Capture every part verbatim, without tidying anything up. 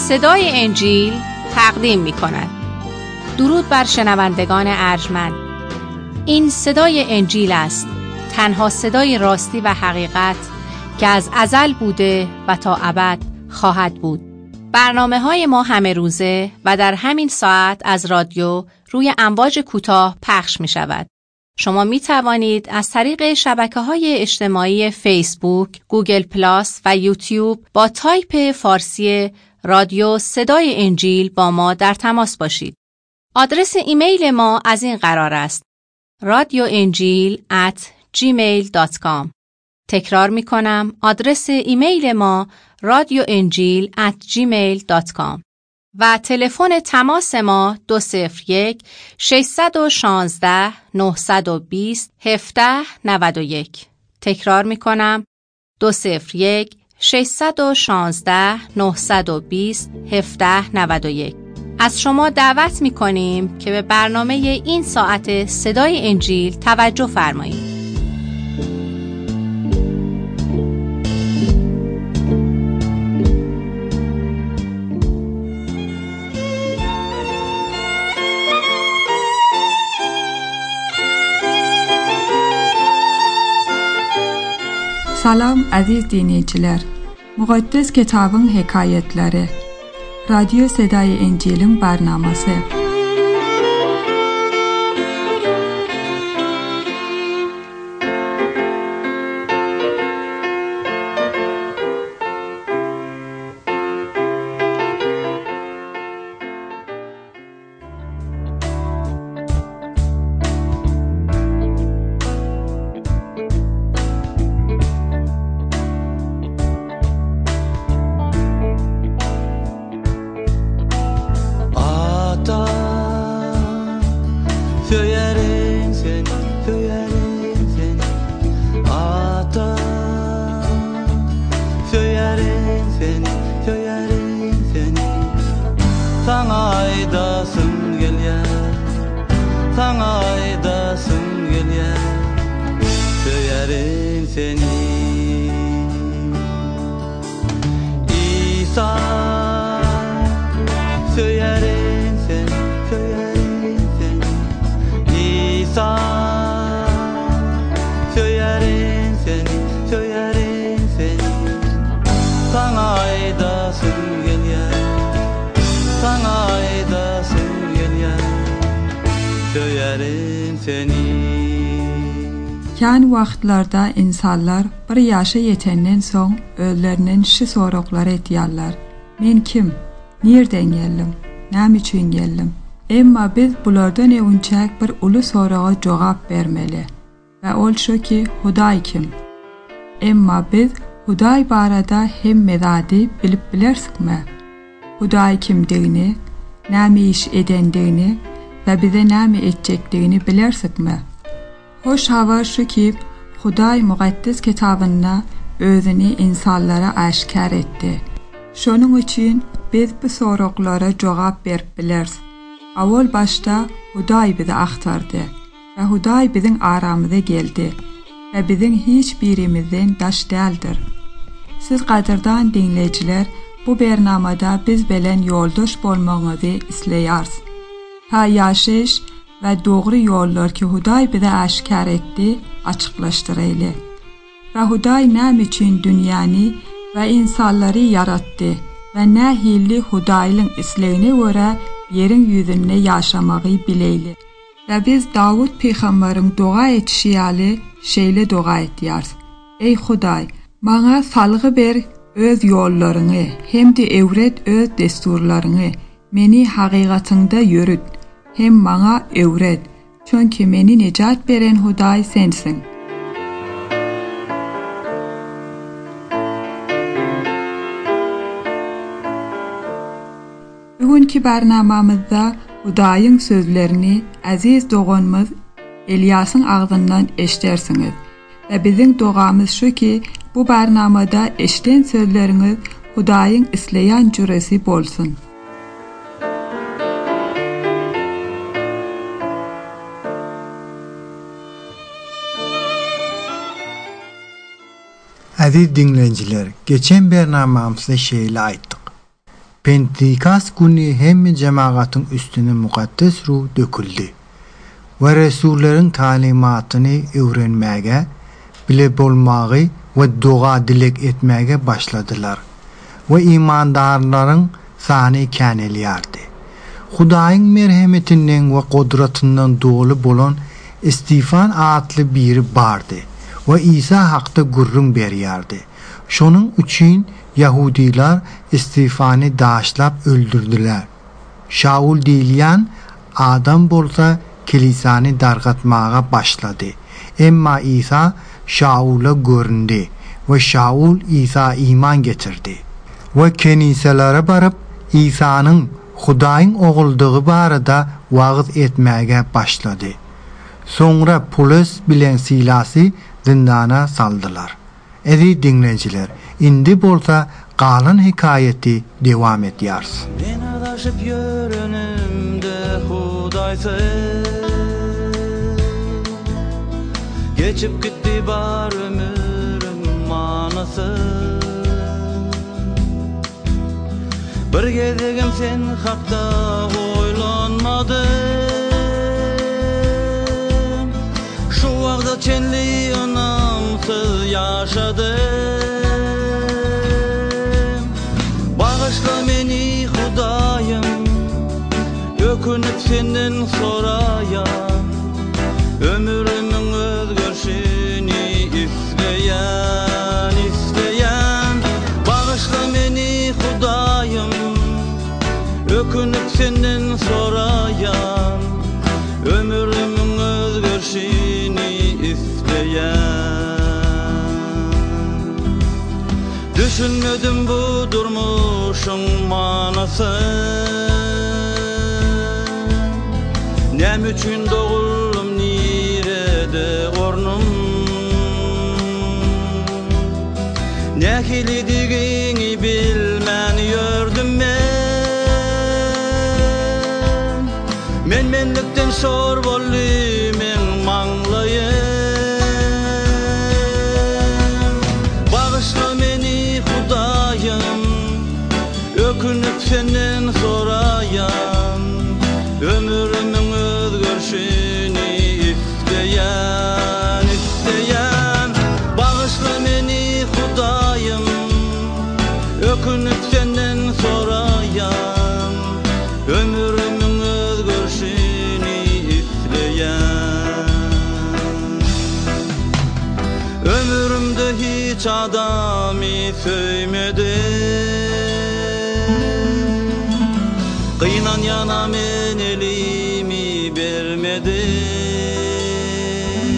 صدای انجیل تقدیم می کند. درود بر شنوندگان ارجمند. این صدای انجیل است، تنها صدای راستی و حقیقت که از ازل بوده و تا ابد خواهد بود. برنامه های ما همه روزه و در همین ساعت از رادیو روی امواج کوتاه پخش می شود. شما می توانید از طریق شبکه‌های اجتماعی فیسبوک، گوگل پلاس و یوتیوب با تایپ فارسی رادیو صدای انجیل با ما در تماس باشید. آدرس ایمیل ما از این قرار است: رادیو انجیل ات جیمیل دات کام. تکرار می کنم، آدرس ایمیل ما رادیو انجیل ات جیمیل دات کام و تلفن تماس ما دو صفر یک ششصد و شانزده نهصد و بیست هفده نود و یک. تکرار می کنم، دو صفر یک ششصد و شانزده نهصد و بیست هفده نود و یک. از شما دعوت می کنیم که به برنامه این ساعت صدای انجیل توجه فرمایید. Salam aziz dinleyiciler. Muqaddes kitabın hekayetleri. Radyo Sedai Encil'in barnaması. Kən vaxtlarda insanlar bir yaşa yetəndən son özlərindən şu soruqları ediyarlar. Men kim? Nereden geldim? Nam üçün geldim? Emma biz bulardan öncək bir ulu soruğa cavab vermeli. Və ol şu ki, Huday kim? Emma biz Huday barədə hem mezadi bilib bilərsikmi? Huday kimdigini, nam iş edəndigini və bizə nam edəcəkdigini bilərsikmi? Hoş hava şu ki, Huday Muqaddes kitabında özünü insanlara aşkar etti. Şunun için biz bu soruqlara cevap verip biliriz. Avval başta Huday bizi axtardı ve Huday bizim aramıza geldi ve bizim hiçbirimizden daş değildir. Siz qadirdan dinleyiciler, bu bernamada biz bilen yoldaş bolmağınızı isleyarız. Ta yaşayış ve doğru yollar ki Huday bize aşkar etti, açıklaştıraylı. Ve Huday ne için dünyanı ve insanları yarattı ve ne hilli Huday'ın isleğine göre yerin yüzünde yaşamağı bileyli. Ve biz Davud peygamberin dua etişiyalı şeyle dua etiyarız. Ey Huday, bana salgı ver öz yollarını, hem de evret öz desturlarını, meni hakikatinde yürüt. Hem bana öğret, çünkü beni necat veren Huday sensin. Bugünkü barnamamızda Huday'ın sözlerini aziz doğanımız İlyas'ın ağzından eşitersiniz. Ve bizim duamız şu ki, bu barnamada eşiten sözleriniz Huday'ın isleyen cüresi bolsun. Aziz dinleyiciler, geçen bernamamızda şeyle ayttık. Pentekost günü hem cemaatın üstüne mukaddes ruh döküldü. Ve Resullerin talimatını öğrenmeye, bile bolmağı ve dua dilek etmeye başladılar. Ve imandarların sani kâneliyardı. Hudaýyň merhemetinden we godratynyň dolu bolan Stefan adly biri bardy we İsa hakda gurrun berýärdi. Şonuň üçin Yahudiler Stefany daşlap öldürdüler. Şaul diýilýän adam bolsa kilisany dargatmaga başlady. Emma İsa Şaula göründi ve Şaul İsa iman getirdi. Ve keniselere barıp İsa'nın Hudaýyň oguldygy barada wagt etmäge başlady. Soňra Pulus bilen Silasy zindana saldylar. Ezi dinleyijiler, indi bolsa galan hikayeti dewam etýär. Men adaşyp ýörünümde Hudaýsy geçip gitdi bar ömürüm manasy. Bir gezegim sen hakda oýlanmadym. Şu wagda çenli anamsyz ýaşadym. Bağışla meni Hudaýym, ökünüp senden soraýan. Ömürümün özgörşini isleýän, isleýän. Bağışla meni Hudaýym, ökünüp senden soraýan. Ömürümün özgörşini isleýän. Düşünmedim bu durmuşun manasy. Nem üçün doğuldum nirede ornum. Ne kilidigini bilmän ýördüm men. Men menlikden şor boldy men maňlayym. Bağışla meni Hudaýym, ökünüp senden soraýan. Ömürümün özgörşini isleýän, isleýän. Bağışla meni Hudaýym, ökünüp senden soraýan. Ömürümün özgörşini isleýän. Ömürümde hiç adamy söýmedim. Kıynan yana men elimi bermedim.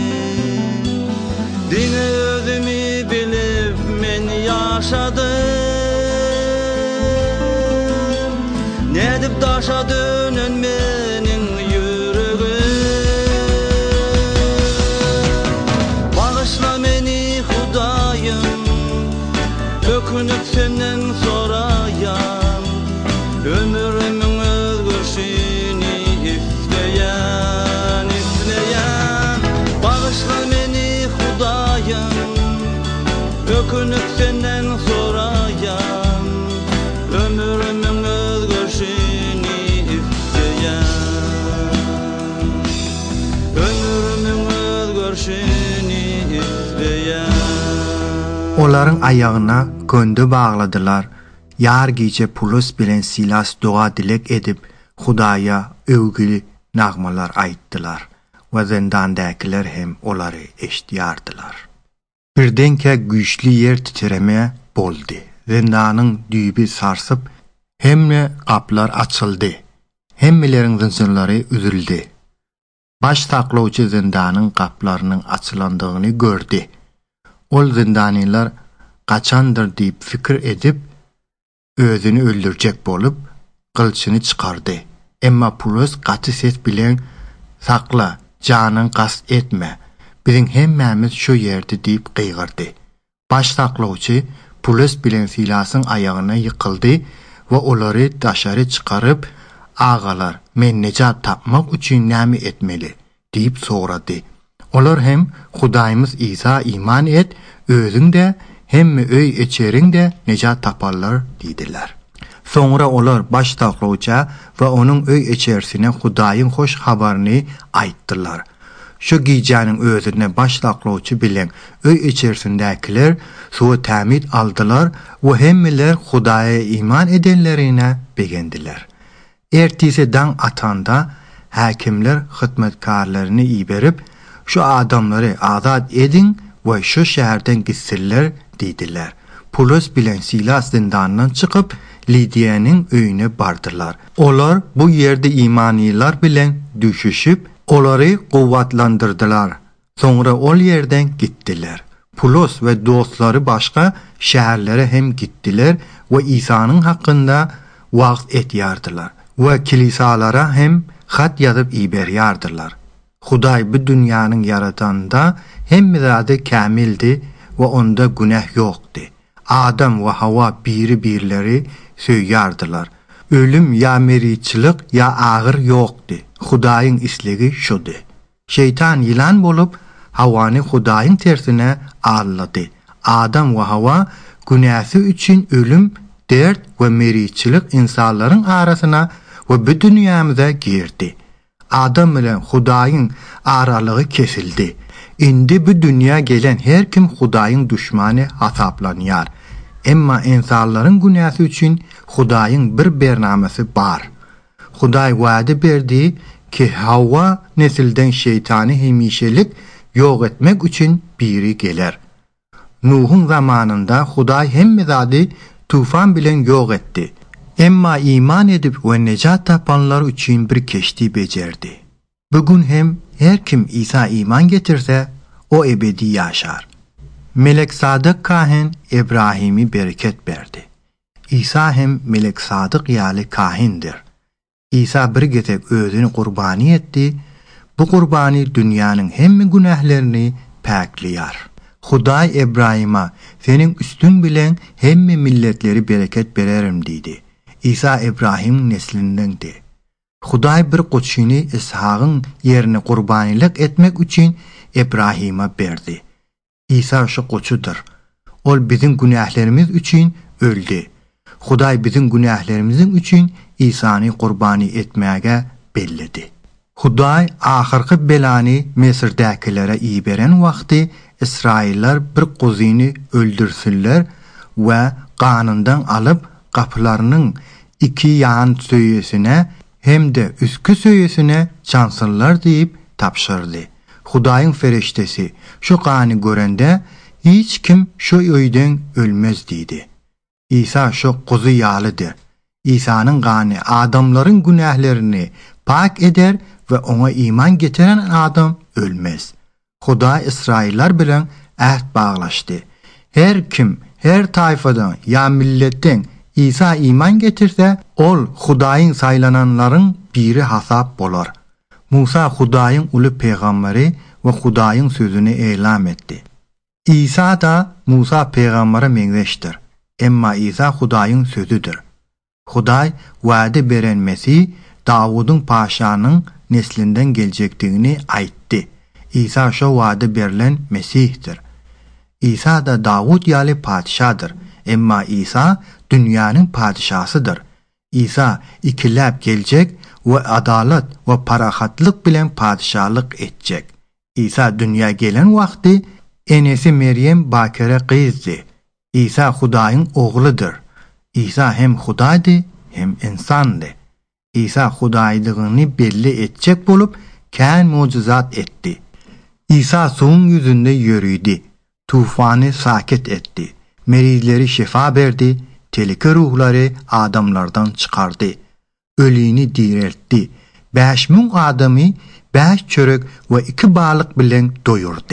Dine özümü bilip men ýaşadym. Nedip daşa dönen meniň ýüregim. Bağışla meni Hudaýym, ökünüp senden soraýan. Ömürümün özgörşini isleýän, isleýän. Bağışla meni Hudaýym, ökünüp senden soraýan. Ömürümün özgörşini isleýän. Ömürümün özgörşini isleýän. Olaryň aýagyna göndü bagladylar. Yar gece Pulus bilen Silas dua dilek edip Hudaýa övgüli nagmalar aýtdylar we zindandäkiler hem olary eşdiýardylar. Birdenke güýçli yer titreme boldy. Zindanyň düýbi sarsyp hemme kaplar açyldy. Hemmeleriň zinsirlary üzüldi. Baş taklawçy zindanyň kaplarynyň açylandygyny gördi. Ol zindanylar gaçandyr diýip fikir edip özünü öldürjek bolup kılçını çıkardı. Emma Pulus gaty ses bilen sakla, janyň gast etme. Biziň hemmämiz şu ýerde diýip gıýgyrdy. Baş taklawçy Pulus bilen Silasyň aýagyna ýykyldy we olary daşary çıkaryp, "Agalar, men nejat tapmak üçin näme etmeli?" diýip sorady. Olar hem Hudaýymyz İsa iman et, özüň de hemme öý eçeriň de nejat taparlar diýdiler. Sonra olar baş taqlawça we onun öý içerisine Hudaýyň hoş habaryny aýtdylar. Şu giýjäniň özüne baş taqlawçy bilen öý içerisindekiler suwy tämit aldylar we hemmeler Hudaýa iman edenlerine begendiler. Ertisi dan atanda häkimler hyzmatkarlaryny iberip şu adamları azat edin we şu şäherden gitsinler diýdiler. Pulus bilen Silas zindandan çıkıp Lidiýanyň öýüne bardylar. Olar bu ýerde imanylar bilen düşüşüp olary gowwatlandyrdylar. Soňra ol ýerden gitdiler. Pulus we dostlary başga şäherlere hem gitdiler we İsa'nın hakkında wagt etýärdiler we kilisalara hem hat ýazyp iberýärdiler. Hudaý bu dünýäniň yaratanda hemme zady kamildi we onda günah ýokdy. Adam we Hawa biri birleri söýýärdiler. Ölüm ya meriçilik ya agyr ýokdy. Hudaýyň isligi şudy. Şeytan ýylan bolup Hawany Hudaýyň tersine allady. Adam we Hawa günäsi üçin ölüm, dert we meriçilik insanlaryň arasyna we bu dünýämize girdi. Adam bilen Hudaýyň aralygy kesildi. Indi bu dünýä gelen her kim Hudaýyň düşmany hasaplanýar. Emma insanlaryň günäsi üçin Hudaýyň bir bernamesy bar. Hudaý wa'de berdi ki Hawa nesilden şeytany hemişelik ýok etmek üçin biri geler. Nuhun zamanında Hudaý hemme zady tufan bilen ýok etdi. Emma iman edip we nejat tapanlar üçin bir keşti bejerdi. Bugün hem her kim İsa iman getirse o ebedi yaşar. Melek Sadık kahin İbrahim'i bereket berdi. İsa hem Melek Sadık ýaly kahindir. İsa bir getek özüni kurbani etdi. Bu kurbani dünýäniň hemme günählerini päkliyar. Hudaý İbrahim'a senin üstün bilen hemme milletleri bereket bererim diýdi. İsa İbrahim neslindendi. Hudaý bir goçyny Ishagyň ýerine kurbanilik etmek üçin İbrahim'a berdi. İsa şu goçudur. Ol bizim günählerimiz üçin öldü. Hudaý bizim günählerimizin üçin İsa'ny kurbani etmäge belledi. Hudaý ahyrky belany Mesir'däkilere iberen wagty İsrailler bir qozyny öldürsinler we ganyndan alyp gapylarynyň iki ýan söýesine hem-de üskü söýesine çansınlar diýip tapşyrdy. Hudaýyň fereştesi şu gany görende hiç kim şu öýden ölmez diýdi. İsa şu qozy ýalydyr. İsa'nın gany adamlaryň günählerini pak eder ve ona iman getiren adam ölmez. Hudaý İsrailler bilen ähd baglaşdy. Her kim her taýfadan ya milletten İsa iman getirse ol Hudaýyň saýlananlaryň biri hasap bolar. Musa Hudaýyň uly peýgamberi we Hudaýyň sözüni elam etdi. İsa da Musa peýgambere meňzeşdir. Emma İsa Hudaýyň sözüdür. Hudaý wa'de beren Mesih Davudyň paşanyň neslinden geljekdigini aýtdy. İsa şo wa'de berilen Mesihdir. İsa da Davud ýaly padşadyr. Emma İsa dünýäniň padşasydyr. İsa ikilap geljek we adalet we parahatlyk bilen padşalyk etjek. İsa dünýä gelen wagty enesi Meryem bakere gyzdy. İsa Hudaýyň ogludyr. İsa hem Hudaýdy hem insandy. İsa Hudaýdygyny belli etjek bolup kän mujizat etdi. İsa suwun ýüzünde ýörüýdi. Tufany saket etdi. Merizleri şifa berdi. Teliki ruhlary adamlardan çıkardı. Ölüni diriltdi. beş min adamy beş çörek we iki balyk bilen doyurdy.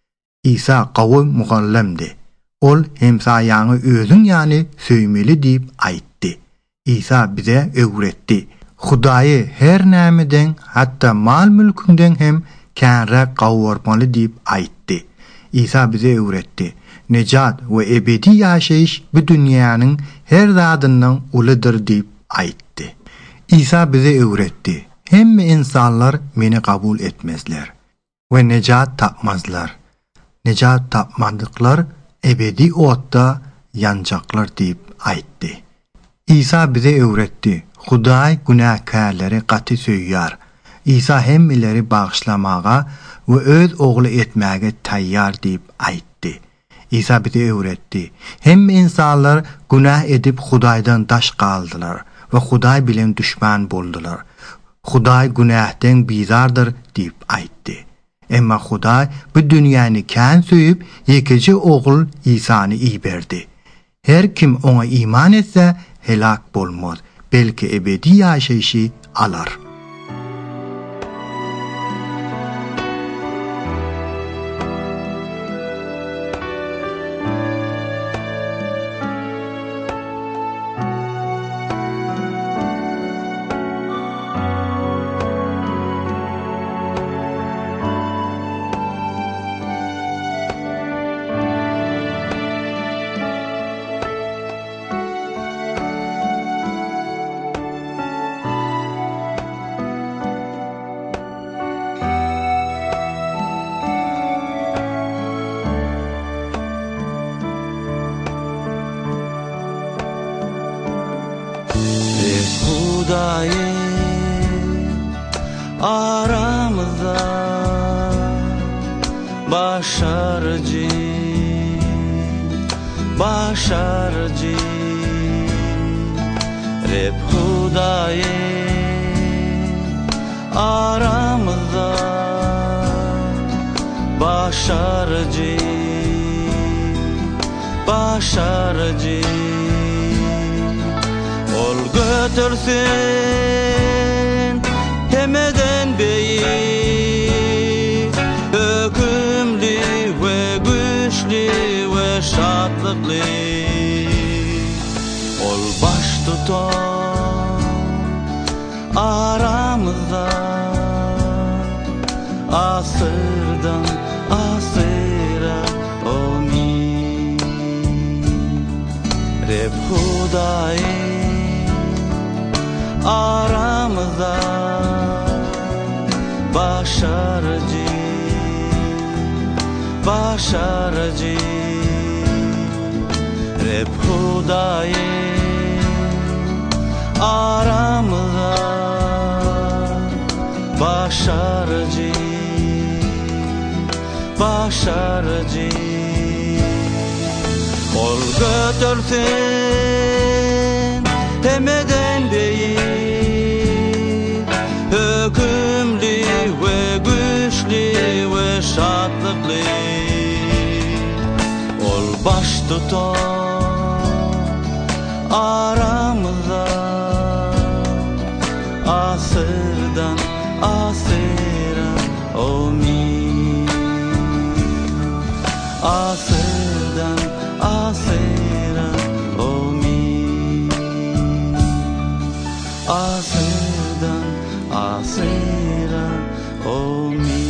İsa gawy mugallemdi. Ol hemsaýany özüň ýany söýmeli diýip aýtdy. İsa bize öwretdi. Hudaýy her nämeden hatda mal mülkünden hem känrek gawurmaly diýip aýtdy. İsa bize öwretdi. Nejat we ebedi ýaşaýyş bu dünýäniň her zadyndan ulydyr diýip aýtdy. İsa bize öwretdi. Hemme insanlar meni kabul etmezler ve nejat tapmazlar. Nejat tapmadıklar ebedi otda yanacaklar diýip aýtdy. İsa bize öğretti. Huday günahkarları qatı söýýär. İsa hemmeleri bağışlamağa ve öz oğlu etmäge tayyar diýip aýtdy. İsa bize öğretti. Hem insanlar günah edip Hudaýdan daş kaldılar ve Hudaý bilen düşman boldular. Hudaý günahdan bizardır diýip aýtdy. Emma Hudaý bu dünýäni kän söýüp ýekeji oğul İsany iýberdi. Her kim ona iman etse helak bolmaz, belki ebedi ýaşaýşy alar. Aramızda başarıcı, başarıcı Reb Hudaý aramızda başarıcı, başarıcı Ol götürsün hemeden beyi, hükümlü ve güçlü ve şadlıklı Ol baş tutan aramızda, asırdan asıra amin. Reb Hudaý aramızda başarıcı, başarıcı Reb Hudaý aramızda başarıcı, başarıcı Ol götürsün hemeden beyi, hükümlü ve güçlü ve şadlıklı Ol baş tutan aramızda, asırdan asıra amin. Asırdan asıra amin. Asırdan asıra amin.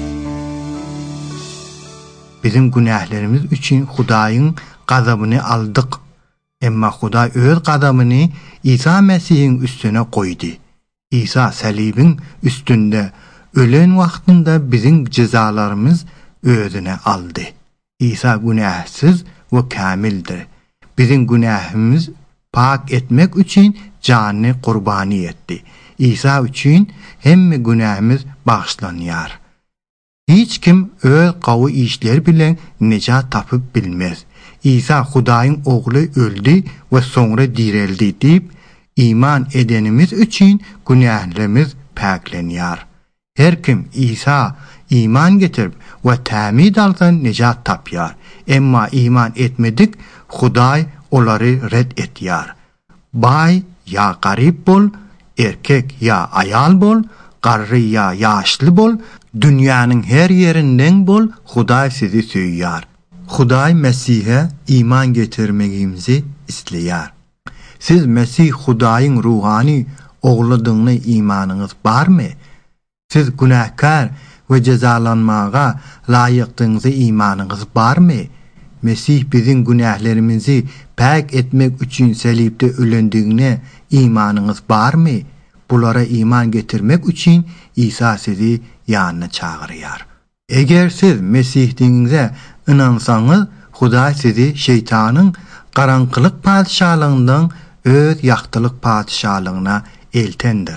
Bizim günahlarımız üçün Hudaýyň gazabyny aldyk. Emma Hudaý öz gazabyny İsa Mesih'in üstüne koydu. İsa salibin üstünde ölen wagtynda bizim cezalarımız özüne aldı. İsa günahsız ve kamildir. Bizim günahımız pak etmek için canını kurbani etti. İsa için hemme günahımız bağışlanýar. Hiç kim öz gawy işler bilen necat tapıp bilmez. İsa Hudaýyň ogly öldü ve sonra dirildi diýip iman edenimiz için günahlarımız paklanýar. Her kim İsa iman getirip ve tamid alsa necat tapýar. Emma iman etmedik, Hudaý olary red etýär. Bay ya garip bol, erkek ya ayal bol, garry ya yaşly bol, dünýäniň her yerinden bol, Hudaý sizi söýýär. Hudaý Mesih'e iman getirmegimizi isleýär. Siz Mesih Hudaýyň ruhani ogludygyna imanınız barmy? Siz günahkar ve cezalanmağa laýykdyňyza imanınız barmy? Mesih bizim günahlarımızı pak etmek için salibde ölendigine imanınız barmy? Bulara iman getirmek için İsa sizi yanına çağırýar. Eger siz Mesih diňize inansaňyz, Hudaý sizi şeytanyň garaňkylyk padşahlygyndan öz ýaktylyk padişahlygyna eltendir.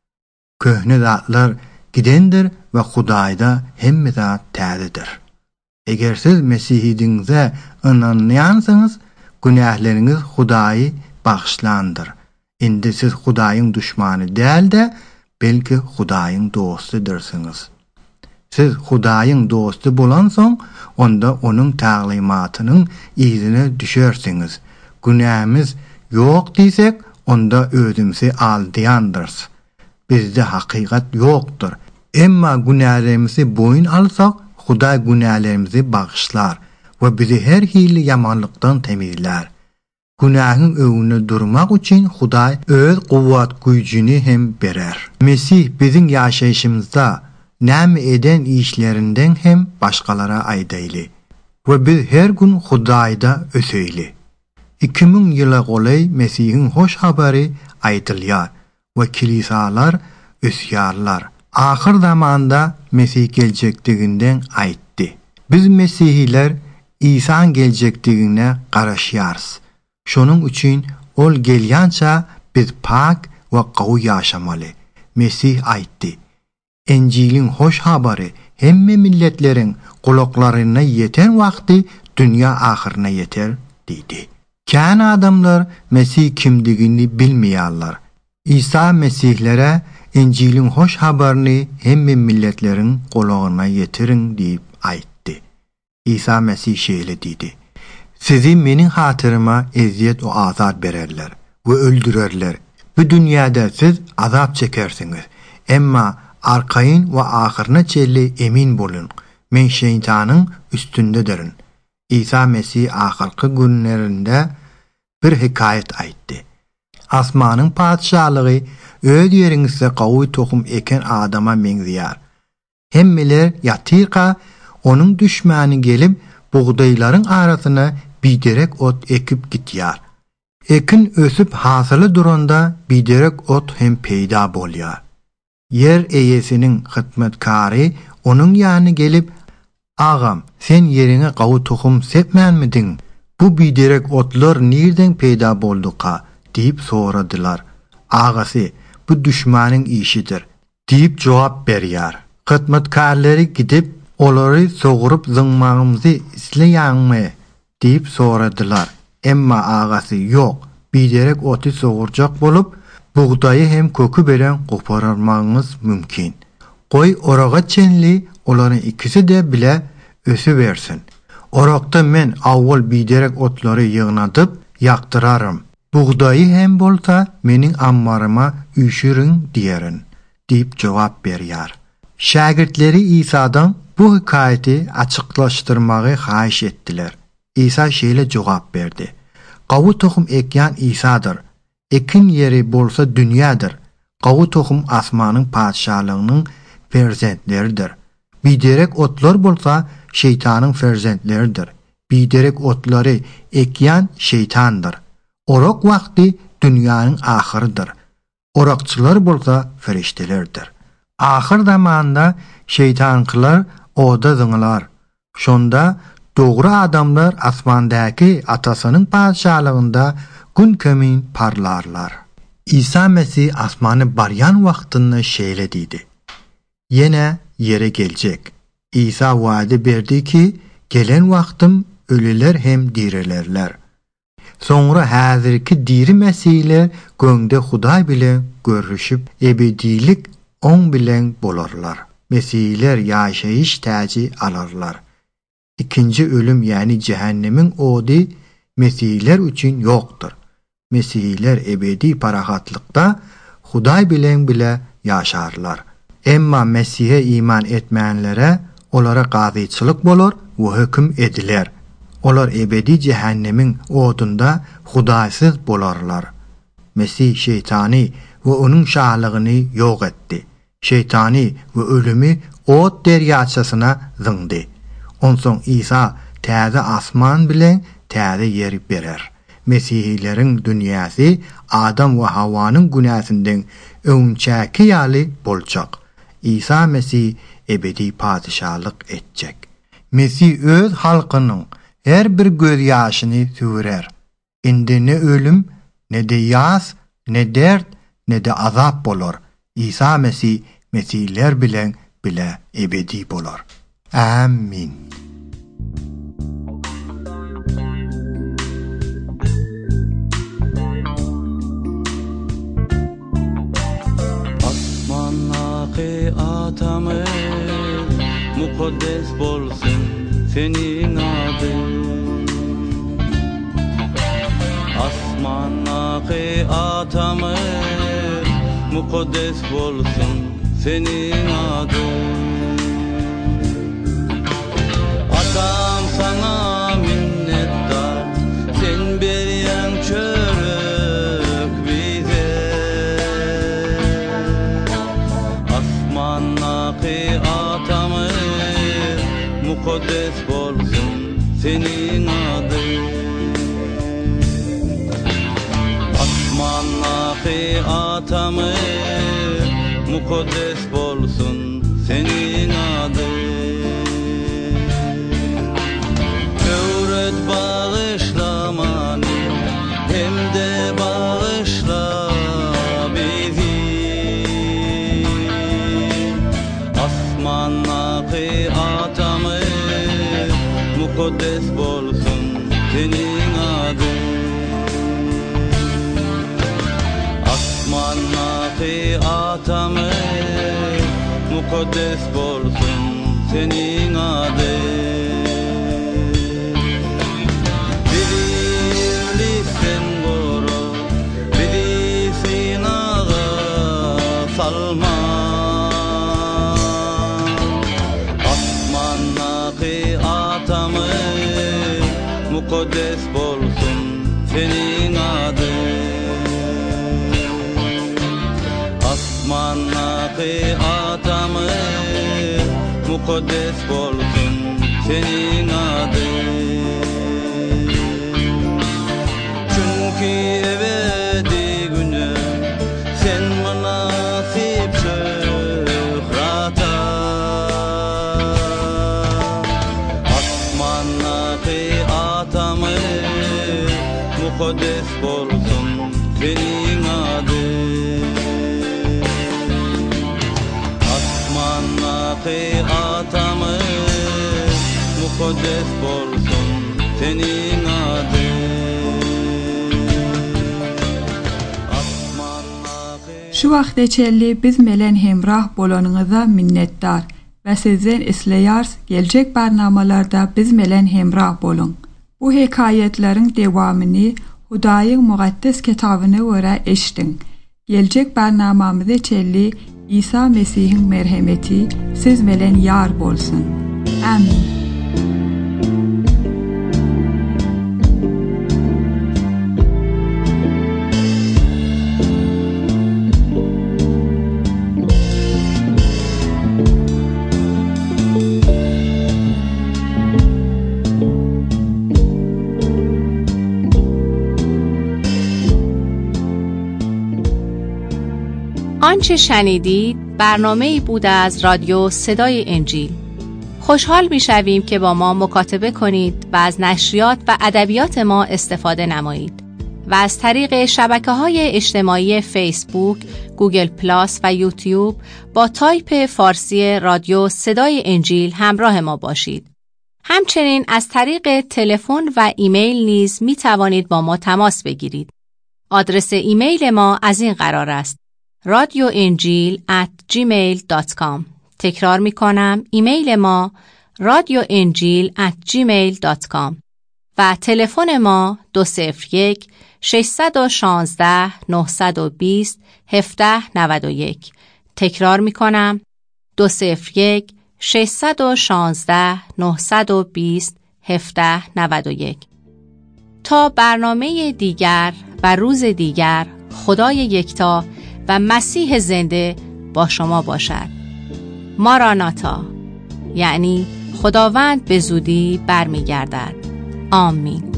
Köhne zatlar gidendir we Hudaýda hemme zat täzedir. Eger siz Mesihidinize inanýansyňyz, günähleriniz Hudaýy bagşlandyr. Indi siz Hudaýyň düşmany däl-de, belki Hudaýyň dostudyrsınız. Siz Hudaýyň dostu bolansoň, onda onuň taýlymatynyň izine düşersiňiz. Günämiz ýok diýsek, onda özümsi aldýandyrs. Bizde hakykat ýokdur. Emma günälerimizi boyun alsak, Hudaý günälerimizi bagşlar we bizi her hili yamanlykdan temizler. Günähiň öwüne durmak üçin Hudaý öz gowwat güýjini hem berer. Mesih biziň ýaşaýşymyzda näme eden işlerinden hem başgalara aýdaýly we biz her gün Hudaýda ösöýli. iki ming ýyla golay Mesihiň hoş habary aýdylýar we kilisalar ösýarlar. Ahir zamanda Mesih geljekdiginden aýtdy. Biz Mesihiler İsa'nın geljekdigine garaşýarys. Şonuň üçin ol gelýänçä biz pak we gawy ýaşamaly. Mesih aýtdy: Enjiliň hoş habary hemme milletleriň gulaklaryna ýeten wagty dünýä ahyryna ýeter diýdi. Kän adamlar Mesih kimdigini bilmeýärler. İsa Mesihlere Enjiliň hoş habaryny hemme milletleriň gulagyna ýetirin diýip aýtdy. İsa Mesih şeýle diýdi: Sizi meniň hatyryma eziyet we azap bererler we öldürerler. Bu dünýäde siz azap çekersiňiz. Emma arkaýyn we ahyryna çelli emin bolun. Men şeytanyň üstündedirin. İsa Mesih ahyrky günlerinde bir hikaýet aýtdy. Asmanyň padşahlygy öz ýeriňizde gawy tohum eken adama meňzýär. Hemmeler ýatyka onuň düşmäni gelip buğdaýlaryň arasyna biderek ot ekip gitýär. Ekin ösüp hasyly duranda biderek ot hem peýda bolýar. Yer eýesiniň hytmatkary onuň ýanyna gelip, "Agam, sen ýeriňe gawy tohum sepmänmidiň? Bu biderek otlar nirden peýda bolduka?" diýip soradylar. Agasy, "Bu düşmanyň işidir" diýip jogap berýär. Hytmatkarlary gidip olary sogurup zyňmagymyzy isleýärmi diýip soradylar. Emma agasy "Ýok, biderek oty sogurjak bolup, buğdaýy hem kökü beren goparmagyňyz mümkin. Goý oraga çenli olaryň ikisi de bile ösü bersin. Orakda men awwal biderek otlary ýygnadyp ýaktyrarym. Buğdaýy hem bolsa meniň ammaryma üşürin diýerin" diýip jogap berýär. Şagirdleri İsa'dan bu hikaýety açyklaşdyrmagy haýyş etdiler. İsa şeýle jogap berdi: "Gawy tohum ekýän İsa'dyr. Ekin ýeri bolsa dünýädir. Gawy tohum asmanyň padşahlygynyň ferzentleridir. Biderek otlar bolsa şeytanyň ferzentleridir. Biderek otlary ekýän şeytandyr. Orak wagty dünýäniň ahyrydyr. Orakçylar bolsa feriştelerdir. Ahir zamanda şeytankylar oda zyňlar. Şonda dogry adamlar asmandaky atasynyň padşahlygynda gün kemin parlarlar." İsa Mesih asmany baryan wagtyny şeýle diýdi: "Yene yere geljek." İsa wady berdi ki, "Gelen wagtym ölüler hem dirilerler." Soňra häzirki diri Mesihler göňde Hudaý bilen görüşüp ebedilik on bilen bolarlar. Mesihler ýaşaýyş täji alarlar. İkinci ölüm yani cehennemin odi Mesihler üçin ýokdur. Mesihler ebedi parahatlykda Hudaý bilen bile ýaşarlar. Emma Mesihe iman etmeyenlere olara gazyçylyk bolar we hökm ediler. Olar ebedi cehennemin odunda Hudaýsyz bolarlar. Mesih şeytani we onuň şahlygyny ýok etdi. Şeytani we ölümi ot derýaçasyna zyňdy. Onsoň İsa täze asman bilen täze yer berer. Mesihlilerin dünýäsi Adam we Hawwanyň günäsinden öňçäki ýaly boljak. İsa Mesih ebedi padişahlyk etjek. Mesih öz halkynyň her bir göz ýaşyny sürer. Indi ne ölüm Ne de yas, ne dert, ne de azap bolor. İsa Mesih mesihler bilen bile ebedi bolor. Amin. Asmanlaki atamız mukaddes bolsun senin adın. Asmanlaki atamız mukaddes bolsun senin adın. Atam sana minnettar, sen beriyen çörük bize. Asmanlaki atamız mukaddes bolsun senin adın. Asmanlaki atamız mukaddes bolsun senin adın. Öğret bağışlamanı hem de bağışla bizi. Asmanlaki atamız mukaddes bolsun senin adın. Asmanlaki atamız mukaddes bolsun senin adın. Bilirlisin koru, bilirsin ağa salma. Asmanlaki atamız mukaddes bolsun senin adın. Asmanlaki atamız mukaddes bolsun senin adın. Çünkü ebedi günü sen münasip şöhrata. Asmanlaki atamız mukaddes bolsun senin adın. Asmanlaki atamız mukaddes bolsun senin adın. Şu vaxt eçelli biz melen hemrah bolanyňyza minnetdar ve sizden isleýärs geljek barnamalarda biz melen hemrah bolun. Bu hekayetleriň dewamyny Hudaýyň mukaddes kitabyna görä eşdiň. Geljek barnamamyzda eçelli İsa Mesih'in merhameti siz melen yar bolsun. Amin. آنچه شنیدید برنامه‌ای بود از رادیو صدای انجیل. خوشحال می‌شویم که با ما مکاتبه کنید و از نشریات و ادبیات ما استفاده نمایید و از طریق شبکه‌های اجتماعی فیسبوک، گوگل پلاس و یوتیوب با تایپ فارسی رادیو صدای انجیل همراه ما باشید. همچنین از طریق تلفن و ایمیل نیز می‌توانید با ما تماس بگیرید. آدرس ایمیل ما از این قرار است: رادیو انجیل ات جیمیل دات کام. تکرار می کنم، ایمیل ما رادیو انجیل ات جیمیل دات کام و تلفن ما دو صفر یک شش یک شش نه دو صفر هفت نه یک. تکرار می کنم، دو صفر یک شش یک شش نه دو صفر هفت نه یک. تا برنامه دیگر و روز دیگر، خدای یکتا و مسیح زنده با شما باشد. ماراناتا، یعنی خداوند به زودی برمیگردد. آمین.